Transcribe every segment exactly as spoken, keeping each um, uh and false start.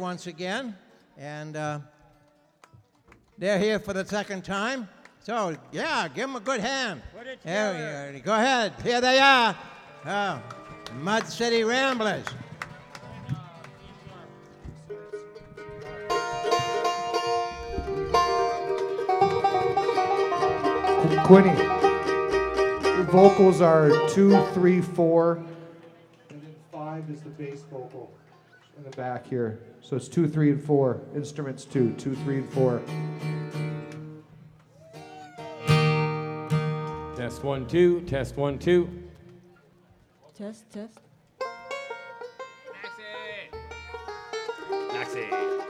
once again, and uh, they're here for the second time. So, yeah, give them a good hand. There we go. Go ahead. Here they are. Oh, Mud City Ramblers. Quinny, your vocals are two, three, four, and then five is the bass vocal in the back here. So it's two, three, and four. Instruments two, two, three, and four. Test one, two, test one, two. Test, test. Maxie! Maxie!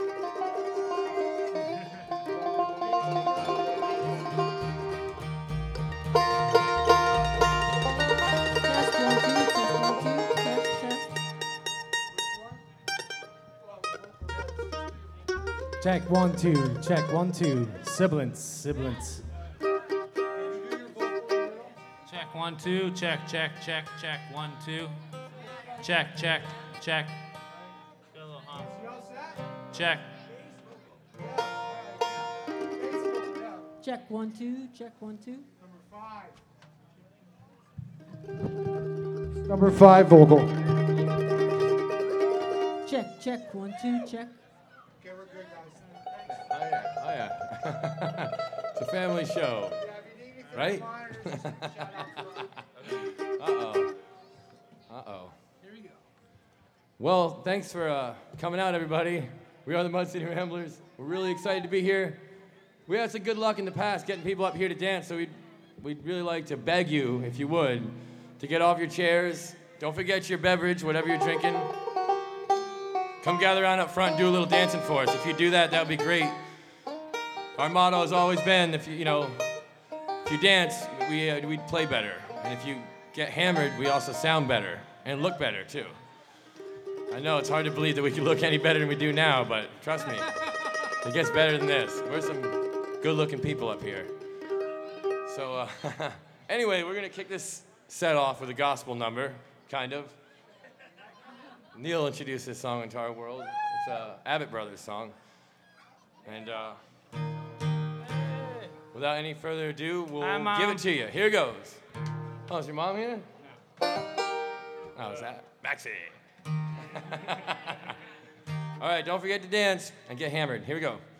Check one, two, check one, two. Sibilance, sibilance. Check one, two, check, check, check, check, one, two. Check, check, check. Got a little hum. Check. Check one, two, check one, two. Number five vocal. Check, check, one, two, check. Okay, we're good, guys. Oh yeah, oh yeah. It's a family show, right? Uh-oh. Uh-oh. Here we go. Well, thanks for uh, coming out, everybody. We are the Mud City Ramblers. We're really excited to be here. We had some good luck in the past getting people up here to dance, so we'd, we'd really like to beg you, if you would, to get off your chairs. Don't forget your beverage, whatever you're drinking. Come gather around up front and do a little dancing for us. If you do that, that would be great. Our motto has always been, if you, you know, if you dance, we, uh, we play better. And if you get hammered, we also sound better and look better, too. I know it's hard to believe that we can look any better than we do now, but trust me, it gets better than this. We're some good-looking people up here. So, uh, anyway, we're going to kick this set off with a gospel number, kind of. Neil introduced this song into our world. It's a Abbott Brothers song. And uh, without any further ado, we'll Hi, give it to you. Here goes. Oh, is your mom here? No. Oh, is that Maxie? All right, don't forget to dance and get hammered. Here we go.